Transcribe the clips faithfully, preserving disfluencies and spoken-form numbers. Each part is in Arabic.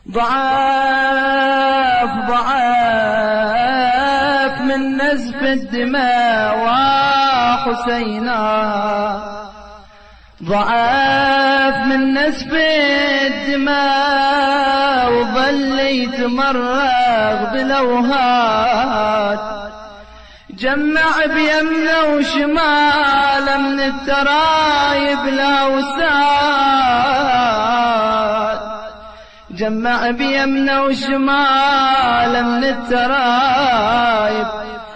ضعاف ضعاف من نزف الدماء وحسينا، ضعاف من نزف الدماء وظل يتمرغ بالأوهات، جمع بيمنه وشماله من الترايب الأوساد، جمع بيمنه وشماله من الترايب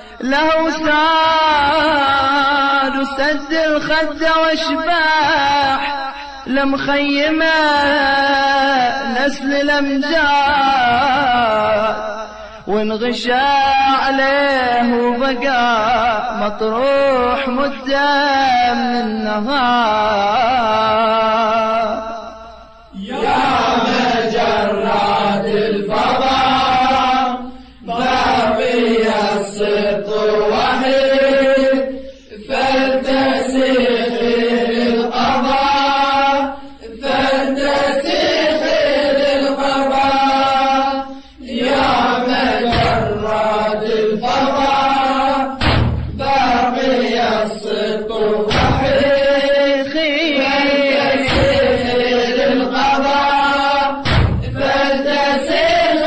الأوساد، وسد الخد واشباح لمخيمة نسل الأمجاد، وانغشى عليه وبقى مطروح مدة من النهار. يا مجرات الفضاء باقي الصدق وحيد، فلتسيخ للقضاء فلتسيخ للقضاء. يا مجرات الفضاء باقي الصدق وحيد، فلتسيخ للقضاء فلتسيخ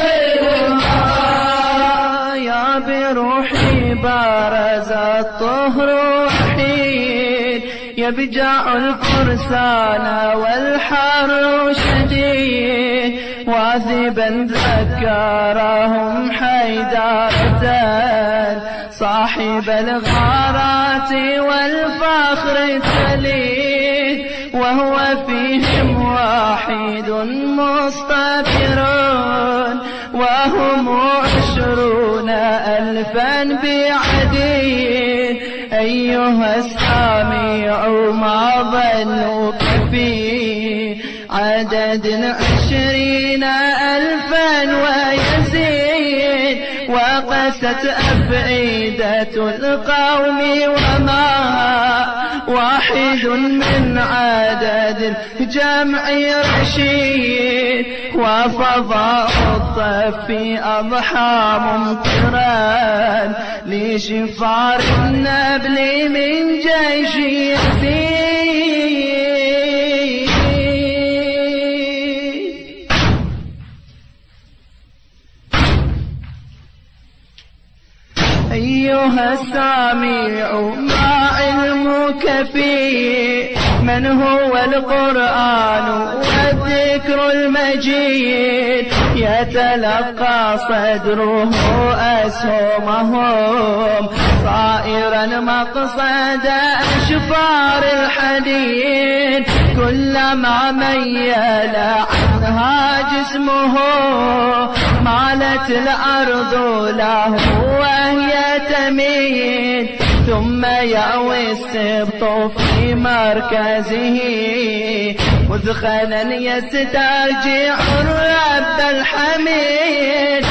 للقضاء. يا بروحي بارز الطهر وحيد، يبجع الفرسان والحر شديد، واثبا ذكرهم حيدارة صاحب الغارات والفخر التليد، وهو فيهم واحد مصطفرون، وهم عشرون ألفا بعديد. أيها السامع ما ظنك في عدد عشرين ألفا ويزيد، وقست أفئدة القوم وما واحد من عدد الجمع رشيد، وفضاء الطف أضحى ممطرا لشفار النبل من جيش يزيد. أيها السامع ما علمك في من هو القرآن والذكر المجيد، يتلقى صدره أسهمهم صائرا مقصد أشفار الحديد، كلما ميل عنها جسمه مالت الأرض له وهي تميد، ثم يأوي السبط في مركزه مذخنا يسترجع الرب الحميد.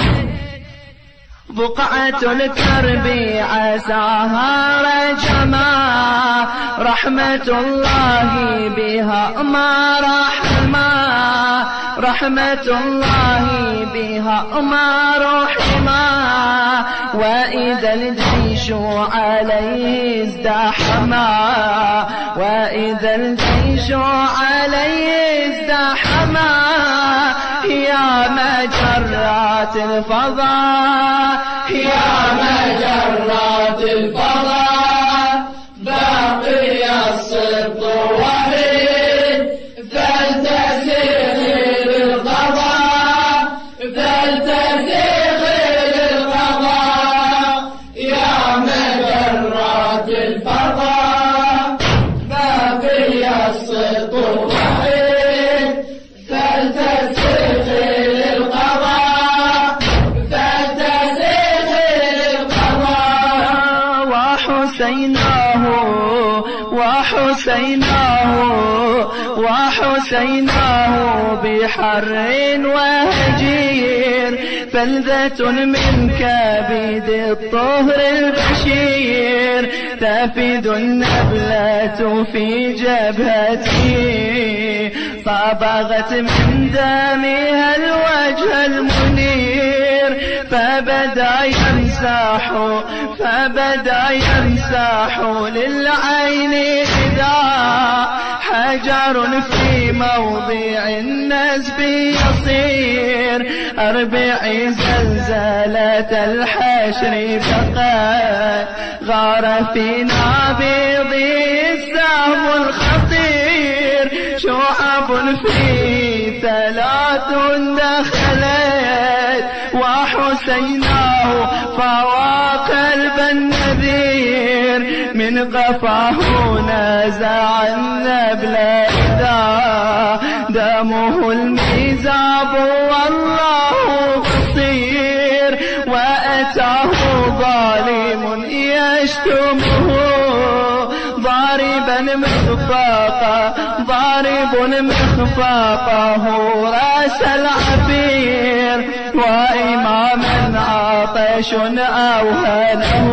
بقعة الكرب عساها رجما، رحمة الله بها ما رحما، رحمة الله بها ما رحما. وإذا الجيش عليه ازدحما، وإذا الجيش عليه ازدحما. يا مجرات الفضاء، يا مجرات الفضاء باقي الصدق وحيد، فلتسيخ للقضاء فلتسيخ للقضاء. يا مجرات الفضاء باقي الصدق وحيد، فلتسيخ للقضاء فلتسيخ للقضاء. وحسيناه وحسيناه وحسيناه بحر وهجير، فلذة من كبد الطهر البشير، تفد النبلة في جبهتي، صبغت من دمها الوجه الوجه المنير فبدأ يمسح فبدأ يمسح للعين إذا حجر في موضع النسب يصير أربع زلزلة الحشر فقد غار في نابضي السهم الخطير شعب في ثلاث دخلت وحسيناه فوا قلب النذير من قفاه نزع النبل إذا دمه الميزاب والله بصير وأتاه ظالم يشتمه ضاربا مخفاقه ضارب مخفاقه راس العبير وإماما عطش أوهنه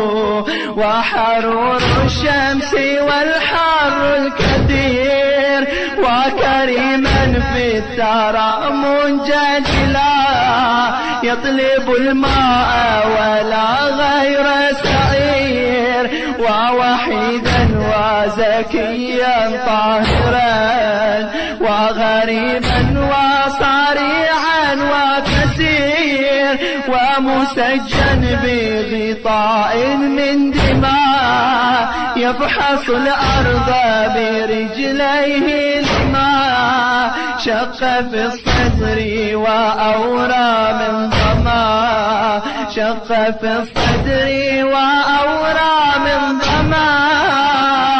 وحرور الشمس والحر الكثير وكريما في الثرى منجدلا يطلب الماء ولا غير سعير ووحيدا وزكيا طاهرا وغريبا وصريعا وكثير ومسجن بغطاء من دماء يفحص الأرض برجليه الماء شق في الصدر وأورى من ظما شق في الصدر وأورى من ظما